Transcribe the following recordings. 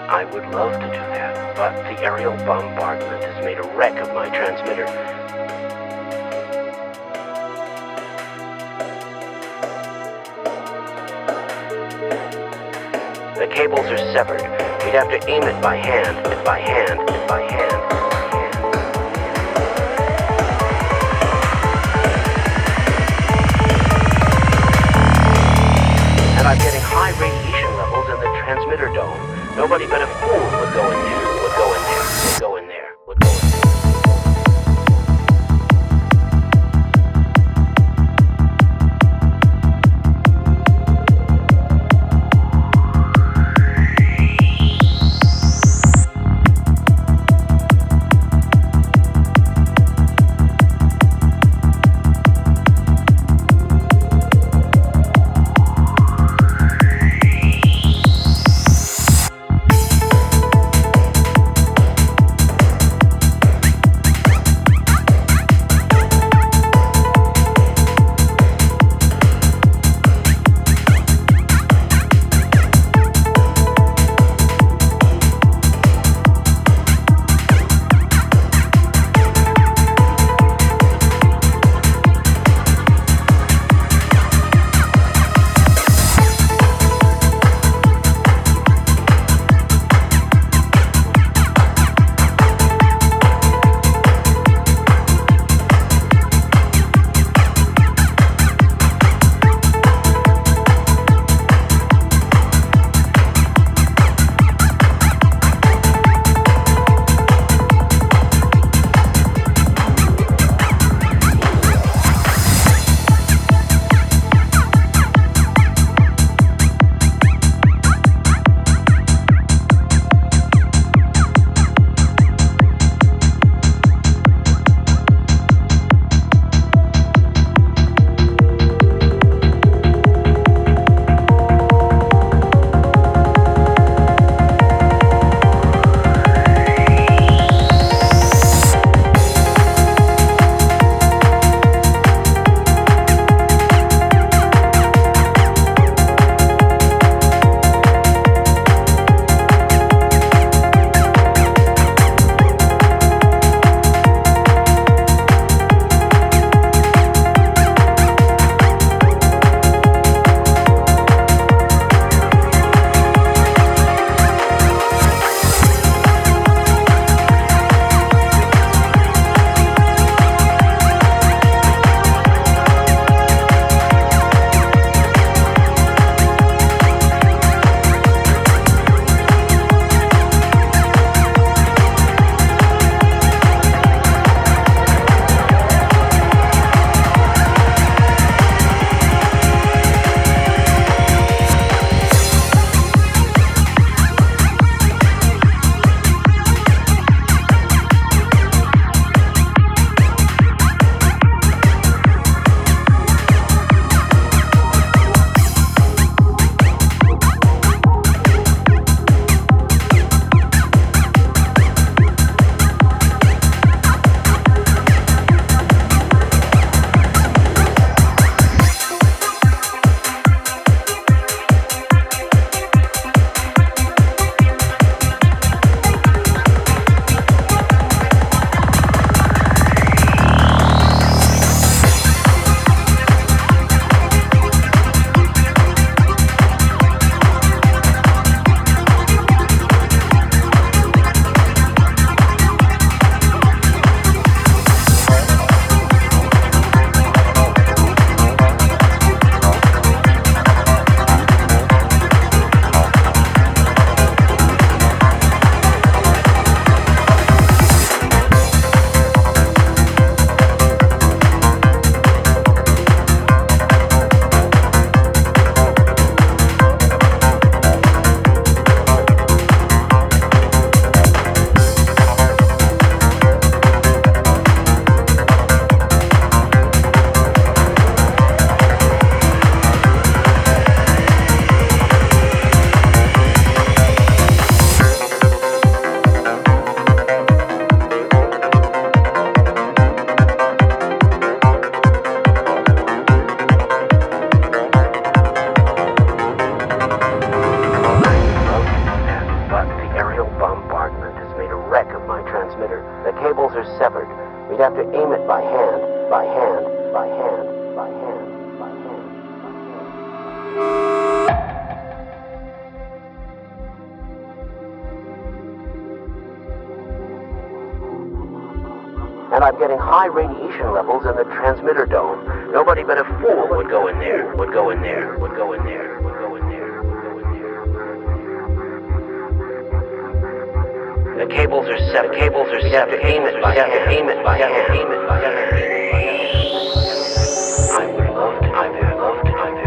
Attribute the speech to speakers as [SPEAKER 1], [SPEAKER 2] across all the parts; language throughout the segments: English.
[SPEAKER 1] I would love to do that, but the aerial bombardment has made a wreck of my transmitter. The cables are severed. We'd have to aim it by hand, and by hand, and by hand, and by hand. And I'm getting high radiation levels in the transmitter dome. Nobody but a fool would go in there, would go in there, would go in there, would go in there. The cables are severed. We'd have to aim it by hand, by hand, by hand, by hand, by hand, by hand. And I'm getting high radiation levels in the transmitter dome. Nobody but a fool would go in there, would go in there, would go in there, would go in there, would go in there. The cables are set. The cables are set. To aim it by hand. Aim it by hand. Aim it by hand. I would love to. I would love to. I would love to.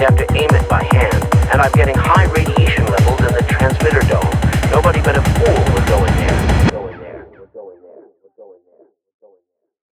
[SPEAKER 1] I'm getting high radiation levels in the transmitter dome. Nobody but a fool